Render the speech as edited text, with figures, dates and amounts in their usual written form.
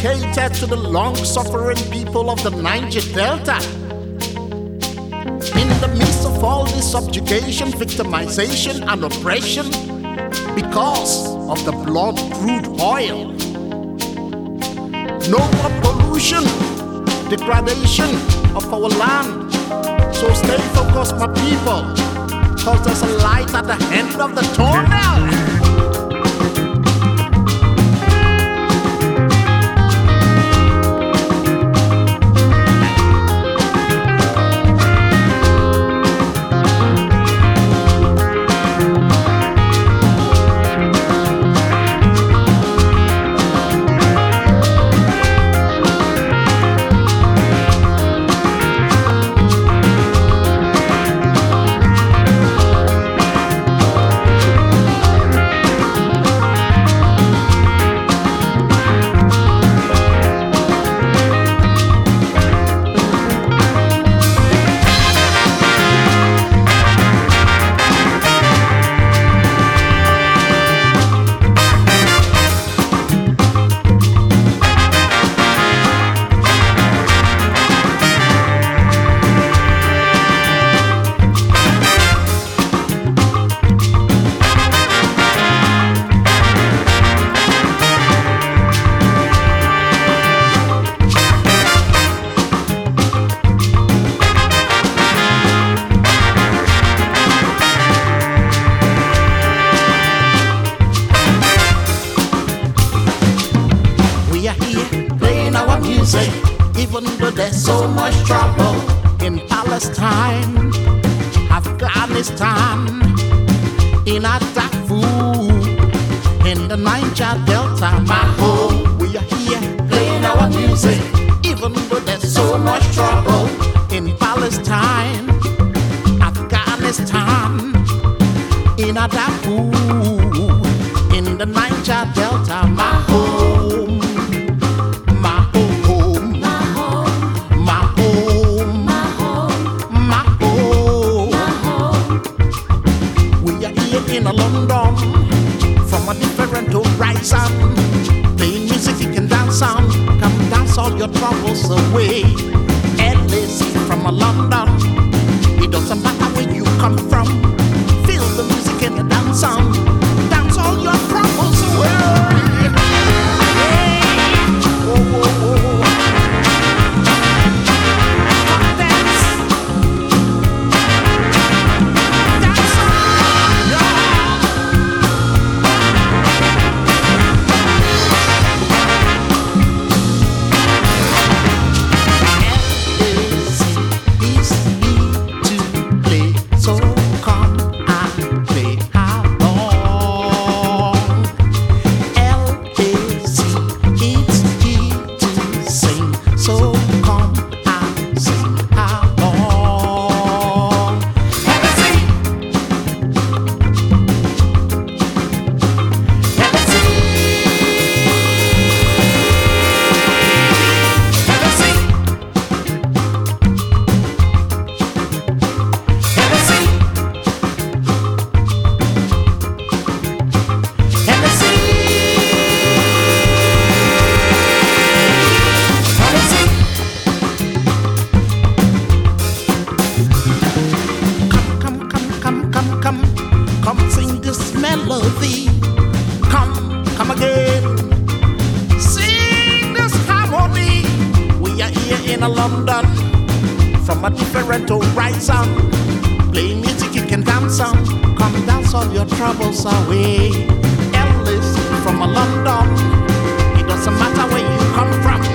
dedicated to the long-suffering people of the Niger Delta. In the midst of all this subjugation, victimization, and oppression, because of the blood crude oil, no more pollution, degradation of our land. So stay focused, my people, cause there's a light at the end of the tunnel. Even though there's so much trouble in Palestine, Afghanistan, in Darfur, in the Niger Delta, my home, we are here playing our music. Even though there's so much trouble in Palestine, Afghanistan, in Darfur, in the Niger Delta, my home. In London, from a different horizon, playing music you can dance on. Come dance all your troubles away. LAC from a London, it doesn't matter where you come from. Feel the music and you dance on. Dance all your troubles away. Come sing this melody. Come again. Sing this harmony. We are here in London, from a different horizon. Playing music you can dance on. Come dance all your troubles away. Ellis from London. It doesn't matter where you come from.